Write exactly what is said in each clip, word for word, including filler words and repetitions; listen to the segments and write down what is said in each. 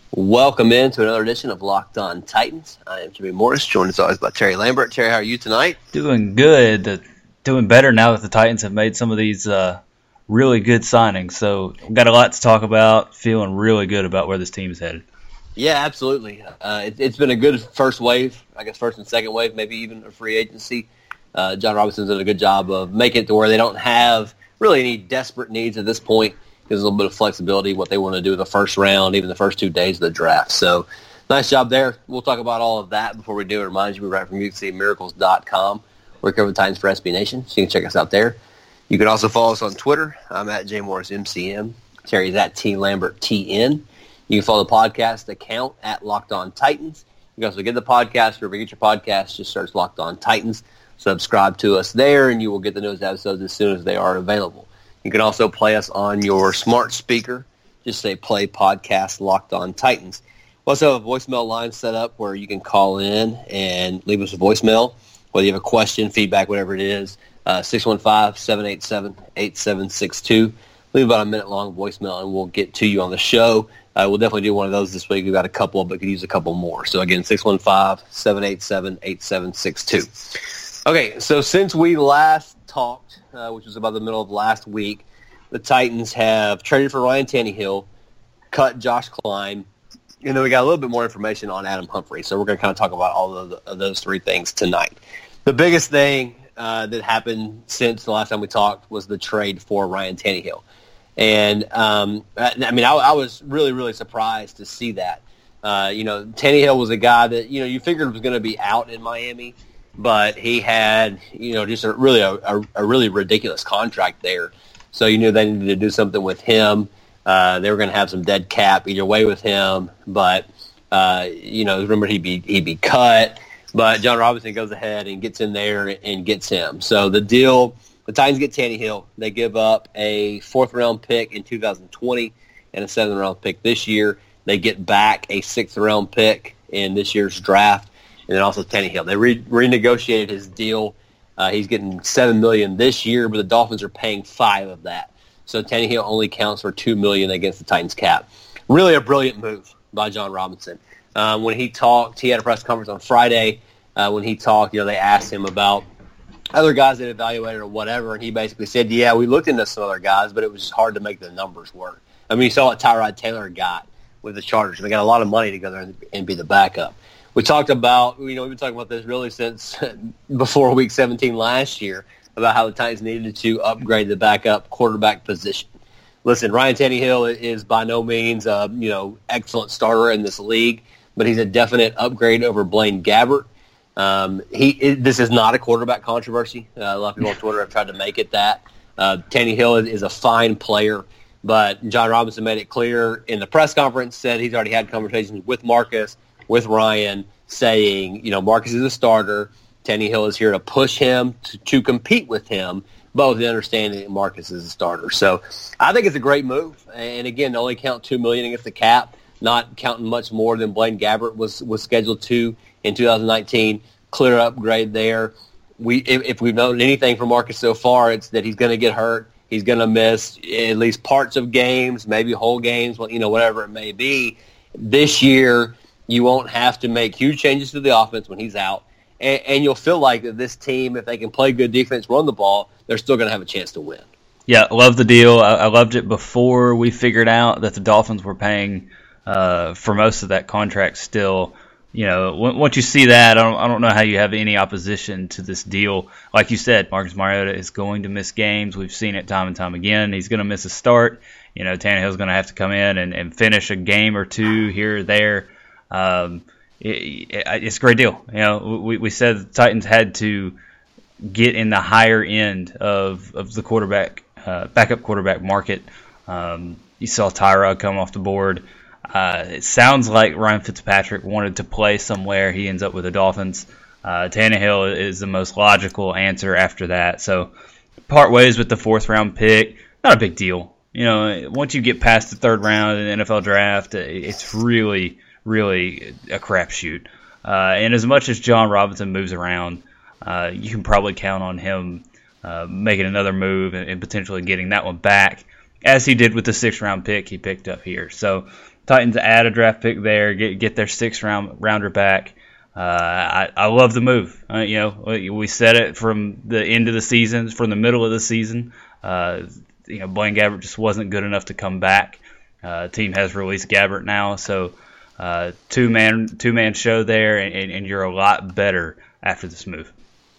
Welcome into another edition of Locked On Titans. I am Jimmy Morris, joined as always by Terry Lambert. Terry, how are you tonight? Doing good. Uh, doing better now that the Titans have made some of these uh, really good signings. So we've got a lot to talk about. Feeling really good about where this team is headed. Yeah, absolutely. Uh, it, it's been a good first wave, I guess first and second wave, maybe even a free agency. Uh, John Robinson's done a good job of making it to where they don't have really any desperate needs at this point. Gives a little bit of flexibility, what they want to do in the first round, even the first two days of the draft. So, nice job there. We'll talk about all of that before we do. It reminds you, we write from music city miracles dot com. We cover the Titans for S B Nation, so you can check us out there. You can also follow us on Twitter. I'm at J Morris M C M. Terry's at T Lambert T N. You can follow the podcast account at Locked On Titans. You can also get the podcast wherever you get your podcast. Just search Locked On Titans. Subscribe to us there, and you will get the newest episodes as soon as they are available. You can also play us on your smart speaker. Just say play podcast Locked On Titans. We also have a voicemail line set up where you can call in and leave us a voicemail, whether you have a question, feedback, whatever it is. Uh, six one five, seven eight seven, eight seven six two. Leave about a minute-long voicemail, and we'll get to you on the show. Uh, we'll definitely do one of those this week. We've got a couple, but could use a couple more. So, again, six one five, seven eight seven, eight seven six two. Okay, so since we last talked, uh, which was about the middle of last week, the Titans have traded for Ryan Tannehill, cut Josh Klein, and then we got a little bit more information on Adam Humphrey. So we're going to kind of talk about all of, the, of those three things tonight. The biggest thing uh, that happened since the last time we talked was the trade for Ryan Tannehill. And, um, I mean, I, I was really, really surprised to see that. Uh, you know, Tannehill was a guy that, you know, you figured was going to be out in Miami, but he had, you know, just a really a, a, a really ridiculous contract there. So you knew they needed to do something with him. Uh, they were going to have some dead cap either way with him, but uh, you know, remember he'd be he'd be cut. But John Robinson goes ahead and gets in there and gets him. So the deal, the Titans get Tannehill. They give up a fourth round pick in two thousand twenty and a seventh round pick this year. They get back a sixth round pick in this year's draft. And then also Tannehill. They re- renegotiated his deal. Uh, he's getting seven million dollars this year, but the Dolphins are paying five of that. So Tannehill only counts for two million dollars against the Titans cap. Really a brilliant move by John Robinson. Um, when he talked, he had a press conference on Friday. Uh, when he talked, you know, they asked him about other guys that evaluated or whatever, and he basically said, yeah, we looked into some other guys, but it was just hard to make the numbers work. I mean, you saw what Tyrod Taylor got with the Chargers. They got a lot of money to go there and, and be the backup. We talked about, you know, we've been talking about this really since before Week seventeen last year about how the Titans needed to upgrade the backup quarterback position. Listen, Ryan Tannehill is by no means a, you know, excellent starter in this league, but he's a definite upgrade over Blaine Gabbert. Um, he it, this is not a quarterback controversy. Uh, a lot of people on Twitter have tried to make it that. Uh, Tannehill is, is a fine player, but John Robinson made it clear in the press conference, said he's already had conversations with Marcus, with Ryan, saying, you know, Marcus is a starter. Tannehill is here to push him, to, to compete with him, but with the understanding that Marcus is a starter. So I think it's a great move. And, again, only count two million dollars against the cap, not counting much more than Blaine Gabbert was, was scheduled to in two thousand nineteen. Clear upgrade there. We, if, if we've known anything from Marcus so far, it's that he's going to get hurt. He's going to miss at least parts of games, maybe whole games, well, you know, whatever it may be. This year, you won't have to make huge changes to the offense when he's out, and, and you'll feel like that this team, if they can play good defense, run the ball, they're still going to have a chance to win. Yeah, love the deal. I, I loved it before we figured out that the Dolphins were paying uh, for most of that contract still. You know, once you see that, I don't, I don't know how you have any opposition to this deal. Like you said, Marcus Mariota is going to miss games. We've seen it time and time again. He's going to miss a start. You know, Tannehill's going to have to come in and, and finish a game or two here or there. Um, it, it, it's a great deal. You know, we, we said the Titans had to get in the higher end of, of the quarterback, uh, backup quarterback market. Um, you saw Tyrod come off the board. Uh, it sounds like Ryan Fitzpatrick wanted to play somewhere. He ends up with the Dolphins. Uh, Tannehill is the most logical answer after that. So part ways with the fourth round pick. Not a big deal. You know, once you get past the third round in the N F L draft, it's really, really a crapshoot. Uh, and as much as John Robinson moves around, uh, you can probably count on him uh, making another move and, and potentially getting that one back. as he did with the sixth round pick he picked up here. So Titans add a draft pick there, get get their sixth round rounder back. Uh, I, I love the move. Uh, you know, we said it from the end of the season, from the middle of the season. Uh, you know, Blaine Gabbert just wasn't good enough to come back. Uh, team has released Gabbert now, so uh, two man two man show there, and, and you're a lot better after this move.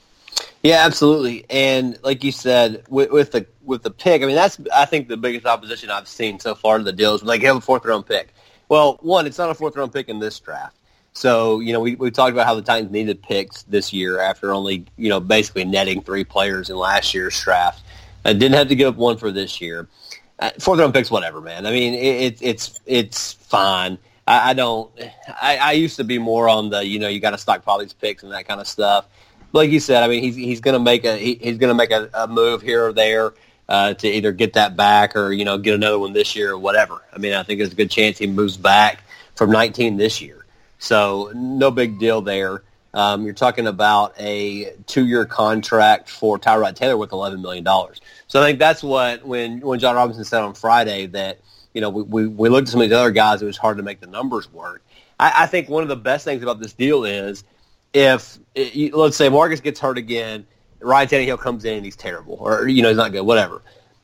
Yeah, absolutely. And like you said, with, with the with the pick, I mean, that's I think the biggest opposition I've seen so far to the deal is when they give a fourth round pick. Well, one, it's not a fourth round pick in this draft. So, you know, we, we talked about how the Titans needed picks this year after only, you know, basically netting three players in last year's draft. I didn't have to give up one for this year. Uh, fourth round picks, whatever, man. I mean, it, it, it's it's fine. I, I don't. I, I used to be more on the, you know, you got to stockpile these picks and that kind of stuff. Like you said, I mean, he's he's going to make a he, he's going to make a, a move here or there uh, to either get that back or, you know, get another one this year or whatever. I mean, I think there's a good chance he moves back from nineteen this year. So no big deal there. Um, you're talking about a two-year contract for Tyrod Taylor with eleven million dollars. So I think that's what, when, when John Robinson said on Friday that, you know, we, we, we looked at some of these other guys, it was hard to make the numbers work. I, I think one of the best things about this deal is if, it, let's say Marcus gets hurt again, Ryan Tannehill comes in and he's terrible, or, you know, he's not good, whatever.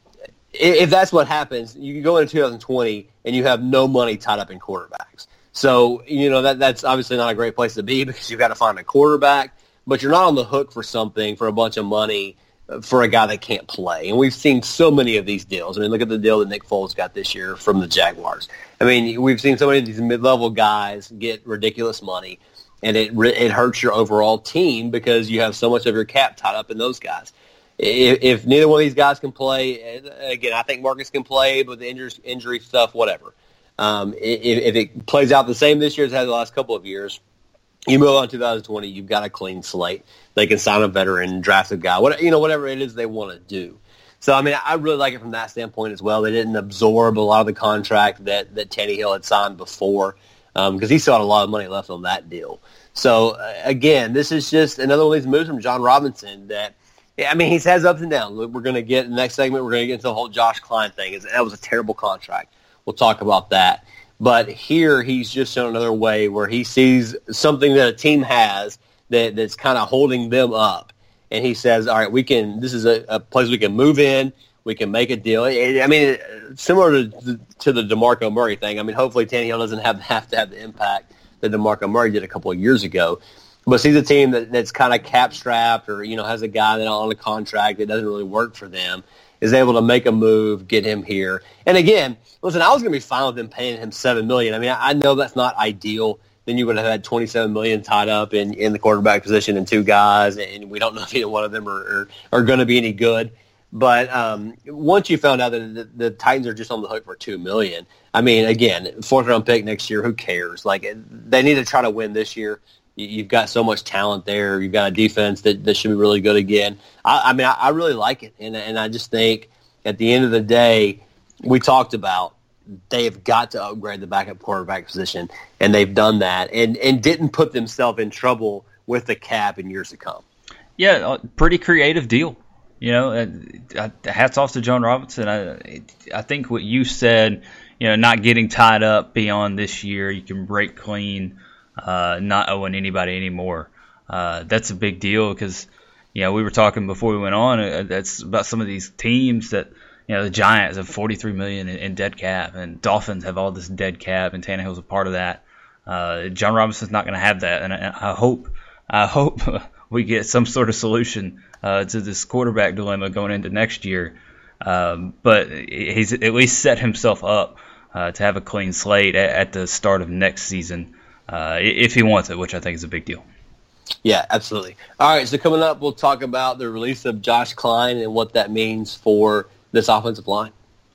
If, if that's what happens, you go into two thousand twenty and you have no money tied up in quarterbacks. So, you know, that that's obviously not a great place to be because you've got to find a quarterback, but you're not on the hook for something for a bunch of money for a guy that can't play. And we've seen so many of these deals. I mean, look at the deal that Nick Foles got this year from the Jaguars. I mean, we've seen so many of these mid-level guys get ridiculous money, and it it hurts your overall team because you have so much of your cap tied up in those guys. If, if neither one of these guys can play, again, I think Marcus can play, but the injury, injury stuff, whatever. Um, if, if it plays out the same this year as it has the last couple of years, you move on to twenty twenty, you've got a clean slate. They can sign a veteran, draft a guy, what, you know, whatever it is they want to do. So, I mean, I really like it from that standpoint as well. They didn't absorb a lot of the contract that, that Tannehill had signed before because um, he still had a lot of money left on that deal. So, uh, again, this is just another one of these moves from John Robinson that, I mean, he has ups and downs. We're going to get, in the next segment, we're going to get into the whole Josh Klein thing. That was a terrible contract. We'll talk about that. But here he's just shown another way where he sees something that a team has that, that's kind of holding them up. And he says, all right, we can. This is a, a place we can move in. We can make a deal. I mean, similar to, to the DeMarco Murray thing. I mean, hopefully Tannehill doesn't have, have to have the impact that DeMarco Murray did a couple of years ago. But sees a team that, that's kind of cap-strapped or, you know, has a guy that's on a contract that doesn't really work for them, is able to make a move, get him here. And again, listen, I was going to be fine with them paying him seven million dollars. I mean, I know that's not ideal. Then you would have had twenty-seven million dollars tied up in, in the quarterback position and two guys, and we don't know if either one of them are, are, are going to be any good. But um, once you found out that the, the Titans are just on the hook for two million dollars, I mean, again, fourth-round pick next year, who cares? Like, they need to try to win this year. You've got so much talent there. You've got a defense that, that should be really good again. I, I mean, I, I really like it, and and I just think at the end of the day, we talked about they've got to upgrade the backup quarterback position, and they've done that, and and didn't put themselves in trouble with the cap in years to come. Yeah, pretty creative deal. You know, hats off to John Robinson. I I think what you said, you know, not getting tied up beyond this year, you can break clean. Uh, not owing anybody anymore. Uh, that's a big deal because, you know, we were talking before we went on. Uh, that's about some of these teams that, you know, the Giants have forty-three million dollars in, in dead cap, and Dolphins have all this dead cap, and Tannehill's a part of that. Uh, John Robinson's not going to have that, and I, I hope, I hope we get some sort of solution uh, to this quarterback dilemma going into next year. Um, but he's at least set himself up uh, to have a clean slate at, at the start of next season. Uh, if he wants it, which I think is a big deal. Yeah, absolutely. All right, so coming up, we'll talk about the release of Josh Klein and what that means for this offensive line.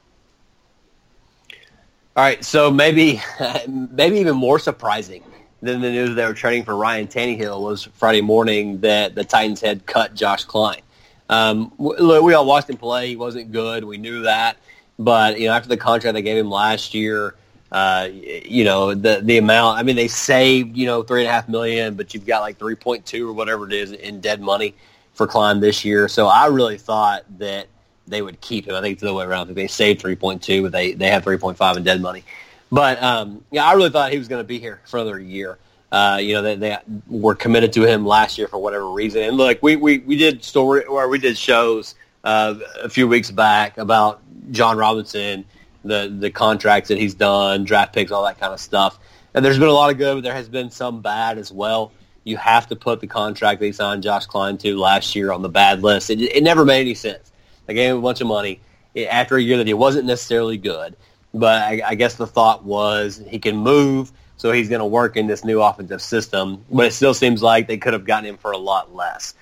All right, so maybe maybe even more surprising than the news they were trading for Ryan Tannehill was Friday morning that the Titans had cut Josh Klein. Um, we, we all watched him play. He wasn't good. We knew that. But, you know, after the contract they gave him last year, Uh, you know, the the amount, I mean, they saved, you know, three and a half million, but you've got like three point two or whatever it is in dead money for Klein this year. So I really thought that they would keep him. I think it's the other way around. I think they saved three point two, but they, they have three point five in dead money. But, um, yeah, I really thought he was going to be here for another year. Uh, you know, they, they were committed to him last year for whatever reason. And, look, we, we, we did story or we did shows uh, a few weeks back about John Robinson, the, the contracts that he's done, draft picks, all that kind of stuff. And there's been a lot of good, but there has been some bad as well. You have to put the contract they signed Josh Kline to last year on the bad list. It, it never made any sense. They gave him a bunch of money after a year that he wasn't necessarily good. But I, I guess the thought was he can move, so he's going to work in this new offensive system. But it still seems like they could have gotten him for a lot less.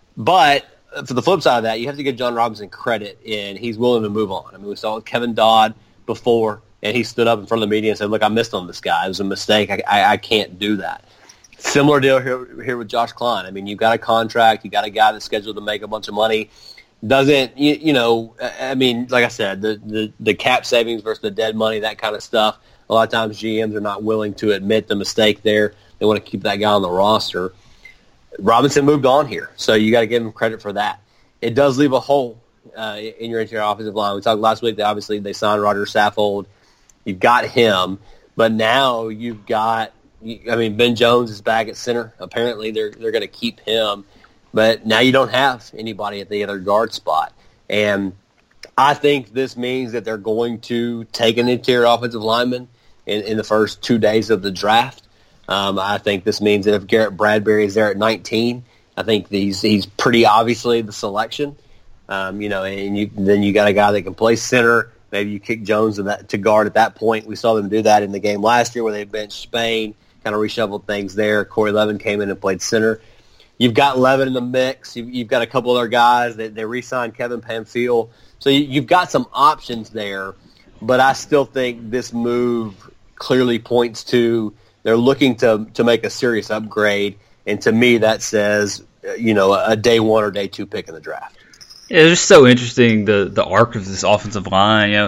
But for the flip side of that, you have to give John Robinson credit, and he's willing to move on. I mean, we saw with Kevin Dodd before, and he stood up in front of the media and said, look, I missed on this guy. It was a mistake. I, I, I can't do that. Similar deal here, here with Josh Kline. I mean, you've got a contract. You got a guy that's scheduled to make a bunch of money. Doesn't, you, you know, I mean, like I said, the, the, the cap savings versus the dead money, that kind of stuff, a lot of times G Ms are not willing to admit the mistake there. They want to keep that guy on the roster. Robinson moved on here, so you got to give him credit for that. It does leave a hole uh, in your interior offensive line. We talked last week that obviously they signed Roger Saffold. You've got him, but now you've got, I mean, Ben Jones is back at center. Apparently they're they're going to keep him. But now you don't have anybody at the other guard spot. And I think this means that they're going to take an interior offensive lineman in, in the first two days of the draft. Um, I think this means that if Garrett Bradbury is there at nineteen, I think he's, he's pretty obviously the selection. Um, you know, and you, then you got a guy that can play center. Maybe you kick Jones to, that, to guard at that point. We saw them do that in the game last year where they benched Spain, kind of reshuffled things there. Corey Levin came in and played center. You've got Levin in the mix. You've, you've got a couple other guys. They, they re-signed Kevin Pamphile. So you, you've got some options there, but I still think this move clearly points to they're looking to to make a serious upgrade, and to me that says, you know, a day one or day two pick in the draft. Yeah, it's just so interesting, the, the arc of this offensive line. You know,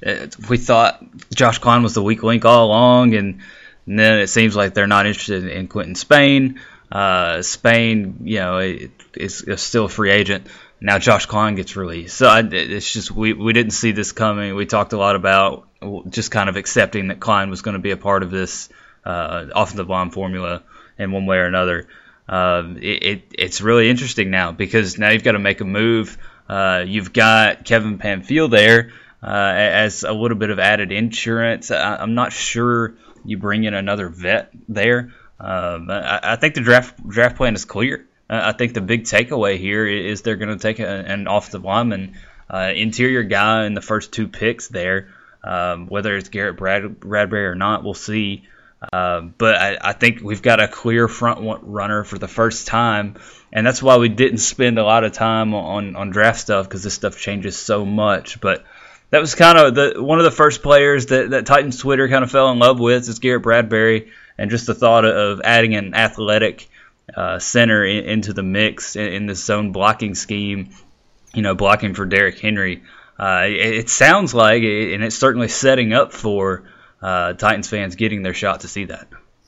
we thought Josh Kline was the weak link all along, and, and then it seems like they're not interested in Quentin Spain. Uh, Spain, you know, is, is still a free agent. Now Josh Kline gets released. So I, it's just we, we didn't see this coming. We talked a lot about just kind of accepting that Kline was going to be a part of this uh, offensive line formula in one way or another. Uh, it, it, it's really interesting now because now you've got to make a move. Uh, you've got Kevin Pamphile there uh, as a little bit of added insurance. I, I'm not sure you bring in another vet there. Um, I, I think the draft draft plan is clear. Uh, I think the big takeaway here is they're going to take a, an offensive lineman, uh, interior guy in the first two picks there. Um, whether it's Garrett Brad, Bradbury or not, we'll see. Uh, but I, I think we've got a clear front runner for the first time, and that's why we didn't spend a lot of time on, on draft stuff because this stuff changes so much. But that was kind of the one of the first players that, that Titans Twitter kind of fell in love with is Garrett Bradbury. And just the thought of adding an athletic uh, center in, into the mix in, in this zone blocking scheme, you know, blocking for Derrick Henry, uh, it, it sounds like, and it's certainly setting up for uh, Titans fans getting their shot to see that.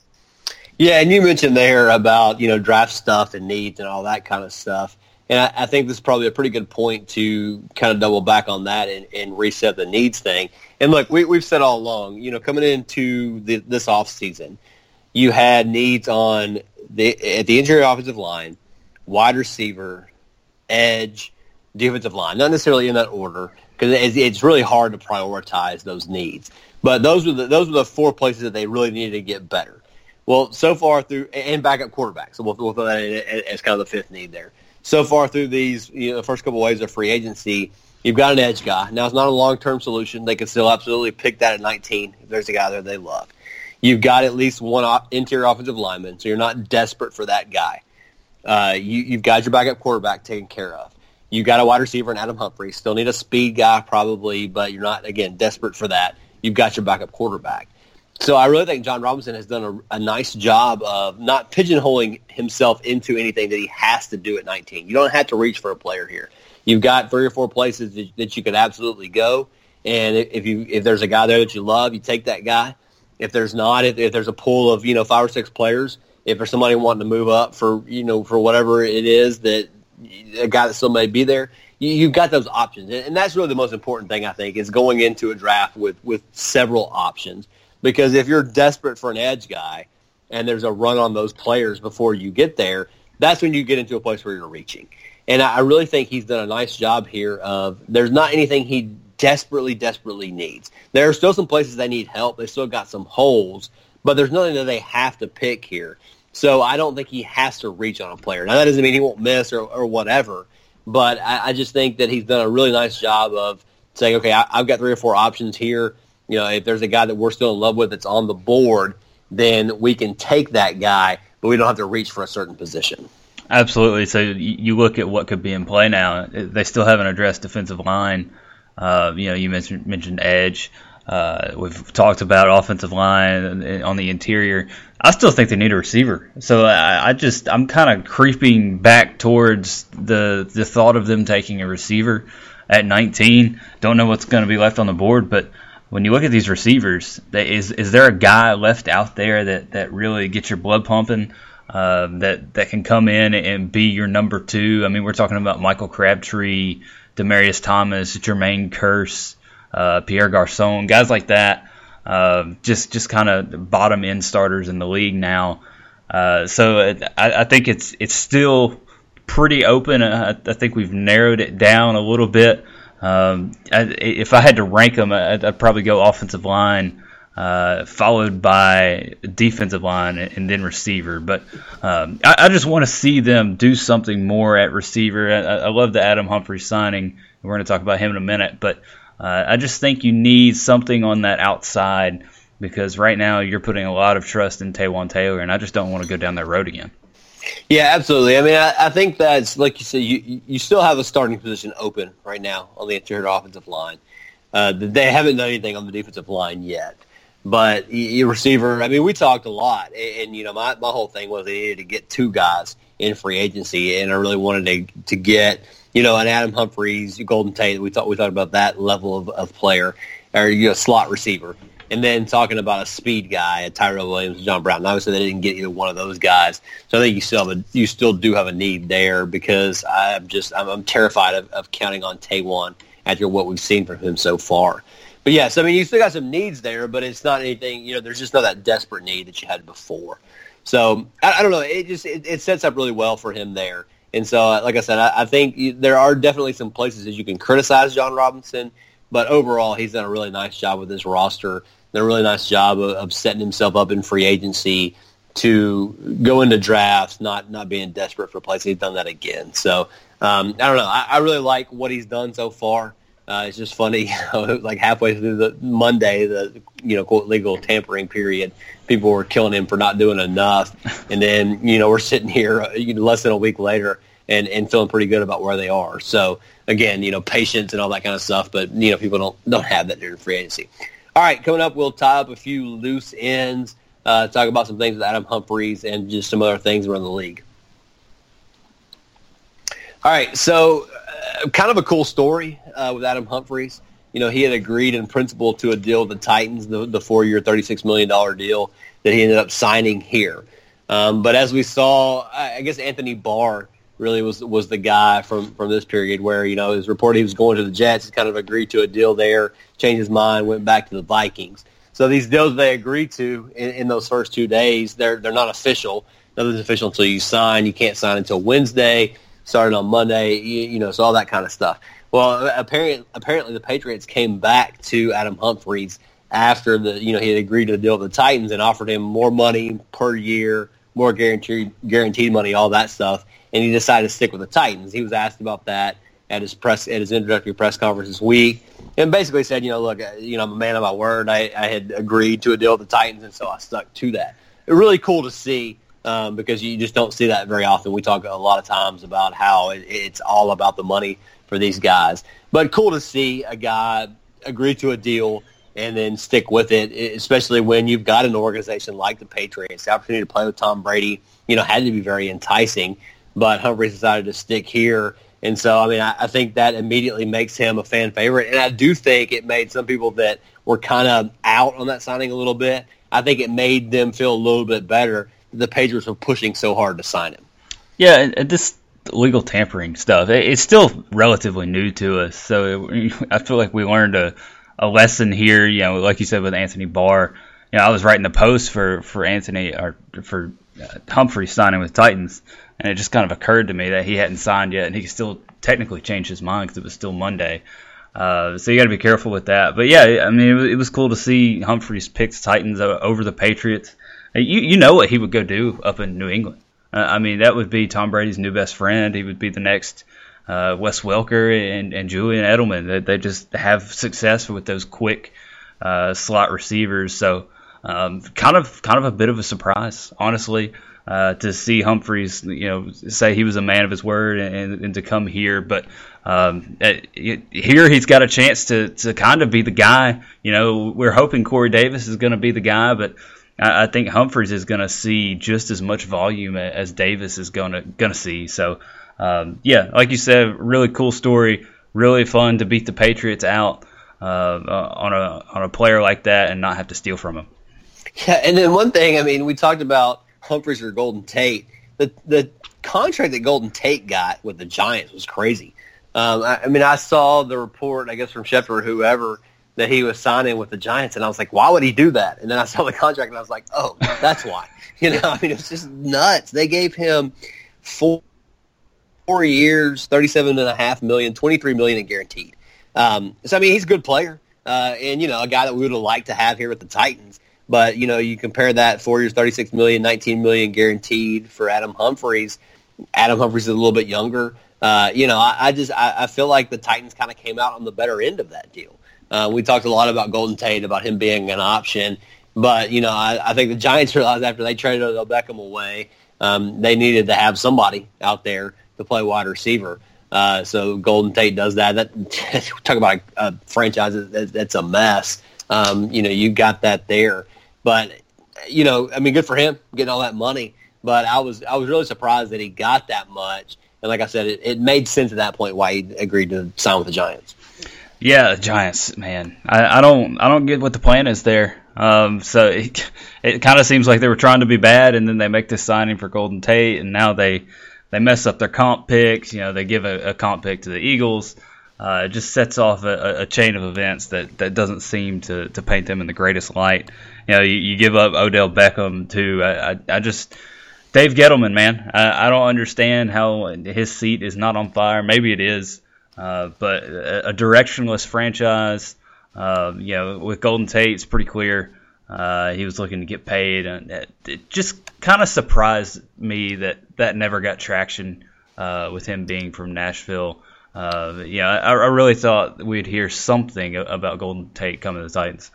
Yeah, and you mentioned there about, you know, draft stuff and needs and all that kind of stuff. And I, I think this is probably a pretty good point to kind of double back on that and, and reset the needs thing. And look, we, we've said all along, you know, coming into the, this offseason, you had needs on the at the interior offensive line, wide receiver, edge, defensive line. Not necessarily in that order because it's, it's really hard to prioritize those needs. But those were the those were the four places that they really needed to get better. Well, so far through and backup quarterback. So we'll, we'll put that in as kind of the fifth need there. So far through these, you know, the first couple of waves of free agency, you've got an edge guy. Now it's not a long term solution. They can still absolutely pick that at nineteen if there's a guy there they love. You've got at least one interior offensive lineman, so you're not desperate for that guy. Uh, you, you've got your backup quarterback taken care of. You've got a wide receiver in Adam Humphrey. Still need a speed guy probably, but you're not, again, desperate for that. You've got your backup quarterback. So I really think John Robinson has done a, a nice job of not pigeonholing himself into anything that he has to do at nineteen. You don't have to reach for a player here. You've got three or four places that, that you could absolutely go, and if you if there's a guy there that you love, you take that guy. If there's not, if, if there's a pool of, you know, five or six players, if there's somebody wanting to move up for, you know, for whatever it is that a guy that still may be there, you, you've got those options. And, and that's really the most important thing, I think, is going into a draft with, with several options. Because if you're desperate for an edge guy and there's a run on those players before you get there, that's when you get into a place where you're reaching. And I, I really think he's done a nice job here of there's not anything he desperately, desperately needs. There are still some places they need help. They still got some holes, but there's nothing that they have to pick here. So I don't think he has to reach on a player. Now, that doesn't mean he won't miss or, or whatever, but I, I just think that he's done a really nice job of saying, okay, I, I've got three or four options here. You know, if there's a guy that we're still in love with that's on the board, then we can take that guy, but we don't have to reach for a certain position. Absolutely. So you look at what could be in play now. They still haven't addressed defensive line. Uh, you know, you mentioned mentioned edge. Uh, we've talked about offensive line on the interior. I still think they need a receiver. So I, I just I'm kind of creeping back towards the the thought of them taking a receiver at nineteen. Don't know what's going to be left on the board, but when you look at these receivers, they, is is there a guy left out there that, that really gets your blood pumping? Uh, that that can come in and be your number two. I mean, we're talking about Michael Crabtree, Demaryius Thomas, Jermaine Kearse, uh, Pierre Garçon, guys like that. Uh, just just kind of bottom end starters in the league now. Uh, so it, I, I think it's it's still pretty open. I, I think we've narrowed it down a little bit. Um, I, if I had to rank them, I'd, I'd probably go offensive line. Uh, followed by defensive line and then receiver. But um, I, I just want to see them do something more at receiver. I, I love the Adam Humphries signing. We're going to talk about him in a minute. But uh, I just think you need something on that outside because right now you're putting a lot of trust in Taywan Taylor, and I just don't want to go down that road again. Yeah, absolutely. I mean, I, I think that's, like you said, you, you still have a starting position open right now on the interior offensive line. Uh, they haven't done anything on the defensive line yet. But your receiver, I mean, we talked a lot, and, and you know, my, my whole thing was they needed to get two guys in free agency, and I really wanted to to get, you know, an Adam Humphries, Golden Tate. We thought we thought about that level of, of player, or you know, slot receiver, and then talking about a speed guy, a Tyrell Williams, John Brown. And obviously, they didn't get either one of those guys, so I think you still have a, you still do have a need there because I'm just I'm, I'm terrified of, of counting on Taywan after what we've seen from him so far. But yes, I mean, you still got some needs there, but it's not anything, you know, there's just not that desperate need that you had before. So, I, I don't know, it just, it, it sets up really well for him there. And so, uh, like I said, I, I think you, there are definitely some places that you can criticize John Robinson, but overall, he's done a really nice job with this roster, done a really nice job of, of setting himself up in free agency to go into drafts, not, not being desperate for a place. He's done that again. So, um, I don't know, I, I really like what he's done so far. Uh, it's just funny, you know, like halfway through the Monday, the you know quote legal tampering period, people were killing him for not doing enough, and then you know we're sitting here uh, less than a week later and, and feeling pretty good about where they are. So again, you know, patience and all that kind of stuff, but you know people don't don't have that during free agency. All right, coming up, we'll tie up a few loose ends, uh, talk about some things with Adam Humphries and just some other things around the league. All right, so. Uh, kind of a cool story uh, with Adam Humphries. You know, he had agreed in principle to a deal with the Titans, the, the four-year, thirty-six million dollars deal that he ended up signing here. Um, but as we saw, I guess Anthony Barr really was was the guy from, from this period where, you know, it was reported he was going to the Jets. He kind of agreed to a deal there, changed his mind, went back to the Vikings. So these deals they agreed to in, in those first two days, they're they're not official. Nothing's official until you sign. You can't sign until Wednesday. Started on Monday, you, you know, so all that kind of stuff. Well, apparently, apparently the Patriots came back to Adam Humphries after the, you know, he had agreed to the deal with the Titans and offered him more money per year, more guaranteed guaranteed money, all that stuff, and he decided to stick with the Titans. He was asked about that at his press at his introductory press conference this week, and basically said, you know, look, you know, I'm a man of my word. I, I had agreed to a deal with the Titans, and so I stuck to that. It's really cool to see. Um, because you just don't see that very often. We talk a lot of times about how it, it's all about the money for these guys. But cool to see a guy agree to a deal and then stick with it, especially when you've got an organization like the Patriots. The opportunity to play with Tom Brady, you know, had to be very enticing. But Humphries decided to stick here. And so, I mean, I, I think that immediately makes him a fan favorite. And I do think it made some people that were kind of out on that signing a little bit, I think it made them feel a little bit better. The Patriots were pushing so hard to sign him. Yeah, this legal tampering stuff, it, it's still relatively new to us. So it, I feel like we learned a, a lesson here. You know, like you said with Anthony Barr. You know, I was writing a post for for Anthony or for uh, Humphries signing with Titans, and it just kind of occurred to me that he hadn't signed yet, and he could still technically change his mind because it was still Monday. Uh, so you got to be careful with that. But yeah, I mean, it was, it was cool to see Humphries pick the Titans over the Patriots. You you know what he would go do up in New England. Uh, I mean, that would be Tom Brady's new best friend. He would be the next uh, Wes Welker and, and Julian Edelman. They, they just have success with those quick uh, slot receivers. So um, kind of kind of a bit of a surprise, honestly, uh, to see Humphries, you know, say he was a man of his word and, and to come here. But um, it, it, here he's got a chance to to kind of be the guy. You know, we're hoping Corey Davis is going to be the guy, but I think Humphries is going to see just as much volume as Davis is going to going to see. So, um, yeah, like you said, really cool story. Really fun to beat the Patriots out uh, on a on a player like that and not have to steal from him. Yeah, and then one thing, I mean, we talked about Humphries or Golden Tate. The the contract that Golden Tate got with the Giants was crazy. Um, I, I mean, I saw the report, I guess, from Schefter or whoever, that he was signing with the Giants, and I was like, why would he do that? And then I saw the contract, and I was like, oh, that's why. You know, I mean, it's just nuts. They gave him four, four years, thirty-seven and a half million, twenty-three million in guaranteed. Um, so I mean, he's a good player, uh, and you know, a guy that we would have liked to have here with the Titans. But you know, you compare that four years, thirty-six million, nineteen million guaranteed for Adam Humphries. Adam Humphries is a little bit younger. Uh, you know, I, I just I, I feel like the Titans kind of came out on the better end of that deal. Uh, we talked a lot about Golden Tate, about him being an option. But, you know, I, I think the Giants realized after they traded Odell Beckham away, um, they needed to have somebody out there to play wide receiver. Uh, so Golden Tate does that. That talk about a, a franchise that, that's a mess. Um, you know, you got that there. But, you know, I mean, good for him getting all that money. But I was I was really surprised that he got that much. And like I said, it, it made sense at that point why he agreed to sign with the Giants. Yeah, Giants, man. I, I don't I don't get what the plan is there. Um, so it, it kind of seems like they were trying to be bad, and then they make this signing for Golden Tate, and now they, they mess up their comp picks. You know, they give a, a comp pick to the Eagles. Uh, it just sets off a, a chain of events that, that doesn't seem to, to paint them in the greatest light. You know, you, you give up Odell Beckham too. I, I, I just Dave Gettleman, man. I, I don't understand how his seat is not on fire. Maybe it is. Uh, but a, a directionless franchise, uh, you know, with Golden Tate, it's pretty clear uh, he was looking to get paid. And it, it just kind of surprised me that that never got traction uh, with him being from Nashville. Uh, yeah, I, I really thought we'd hear something about Golden Tate coming to the Titans.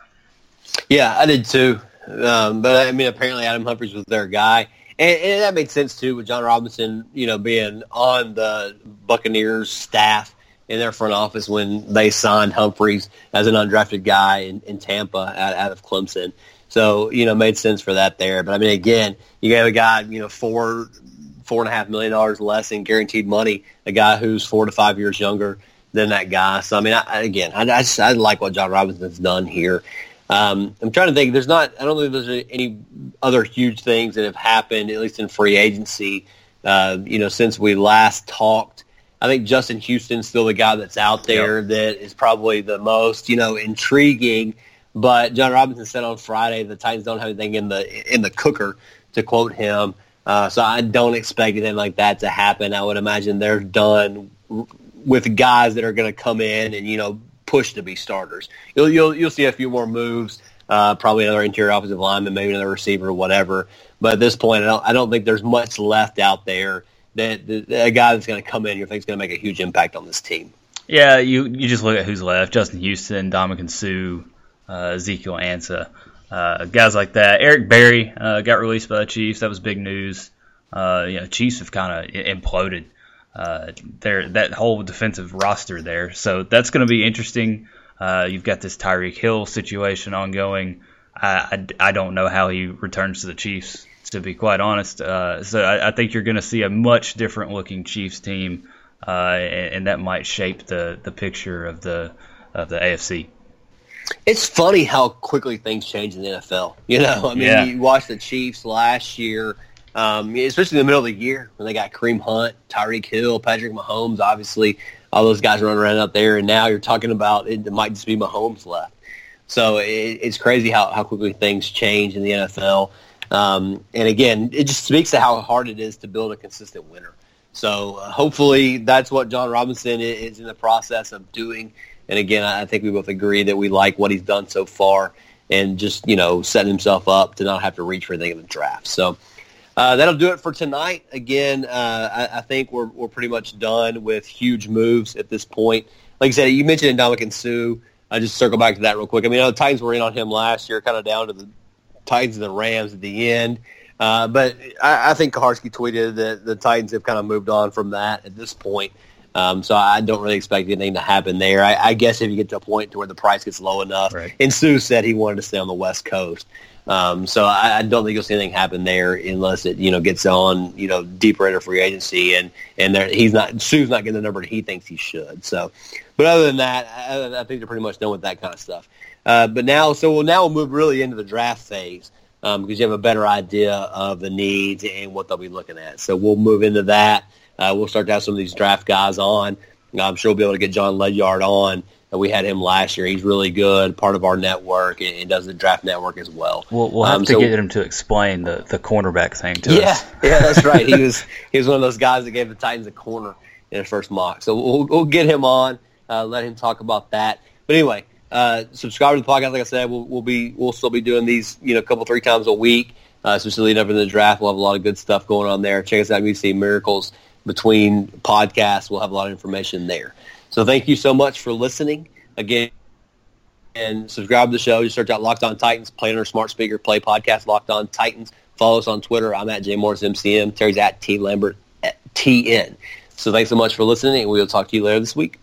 Yeah, I did too. Um, but, I mean, apparently Adam Humphries was their guy. And, and that made sense, too, with John Robinson, you know, being on the Buccaneers staff in their front office when they signed Humphries as an undrafted guy in, in Tampa out, out of Clemson. So, you know, made sense for that there. But, I mean, again, you got a guy, you know, four, four and a half million dollars less in guaranteed money, a guy who's four to five years younger than that guy. So, I mean, I, again, I, I, just, I like what John Robinson's done here. Um, I'm trying to think. There's not, I don't think there's any other huge things that have happened, at least in free agency, uh, you know, since we last talked. I think Justin Houston's still the guy that's out there yep. that is probably the most, you know, intriguing. But John Robinson said on Friday the Titans don't have anything in the in the cooker, to quote him. Uh, so I don't expect anything like that to happen. I would imagine they're done with guys that are going to come in and, you know, push to be starters. You'll you'll you'll see a few more moves, uh, probably another interior offensive lineman, maybe another receiver, or whatever. But at this point, I don't I don't think there's much left out there that, that a guy that's going to come in you think is going to make a huge impact on this team. Yeah, you you just look at who's left: Justin Houston, Ndamukong Suh, uh, Ezekiel Ansah, uh, guys like that. Eric Berry uh, got released by the Chiefs. That was big news. Uh, you know, Chiefs have kind of imploded. Uh, there, that whole defensive roster there. So that's going to be interesting. Uh, you've got this Tyreek Hill situation ongoing. I, I, I don't know how he returns to the Chiefs, to be quite honest. Uh, so I, I think you're going to see a much different looking Chiefs team, uh, and, and that might shape the, the picture of the of the A F C. It's funny how quickly things change in the N F L. You know, I mean, yeah. you watch the Chiefs last year. um, especially in the middle of the year when they got Kareem Hunt, Tyreek Hill, Patrick Mahomes, obviously all those guys running around out there, and now you're talking about it, it might just be Mahomes left. So it, it's crazy how, how quickly things change in the N F L. Um, and again, it just speaks to how hard it is to build a consistent winner. So uh, hopefully that's what John Robinson is in the process of doing. And again, I think we both agree that we like what he's done so far and just, you know, setting himself up to not have to reach for anything in the draft. So uh, that'll do it for tonight. Again, uh, I, I think we're we're pretty much done with huge moves at this point. Like I said, you mentioned Ndamukong Suh. I just circle back to that real quick. I mean, I know the Titans were in on him last year, kind of down to the Titans and the Rams at the end. Uh, but I, I think Kaharski tweeted that the Titans have kind of moved on from that at this point. Um, so I don't really expect anything to happen there. I, I guess if you get to a point to where the price gets low enough, right. And Sue said he wanted to stay on the West Coast. Um, so I, I don't think you'll see anything happen there unless it, you know, gets on, you know, deeper into free agency and, and there, he's not, Sue's not getting the number that he thinks he should. So, but other than that, I, I think they're pretty much done with that kind of stuff. Uh, but now, so we'll now we'll move really into the draft phase. Um, because you have a better idea of the needs and what they'll be looking at. So we'll move into that. Uh, we'll start to have some of these draft guys on. I'm sure we'll be able to get John Ledyard on. Uh, we had him last year. He's really good, part of our network, and, and does the draft network as well. We'll, we'll have um, to so, get him to explain the, the cornerback thing to yeah, us. Yeah, that's right. He was he was one of those guys that gave the Titans a corner in his first mock. So we'll, we'll get him on, uh, let him talk about that. But anyway, Uh, subscribe to the podcast. Like I said, we'll, we'll be we'll still be doing these, you know, a couple three times a week, uh, especially leading up into the draft. We'll have a lot of good stuff going on there. Check us out, Music City Miracles. Between podcasts, we'll have a lot of information there. So thank you so much for listening again, and subscribe to the show. Just search out Locked On Titans, play on our smart speaker, play podcast Locked On Titans. Follow us on Twitter. I'm at J Morris M C M. Terry's at T Lambert at T N. So thanks so much for listening, and we'll talk to you later this week.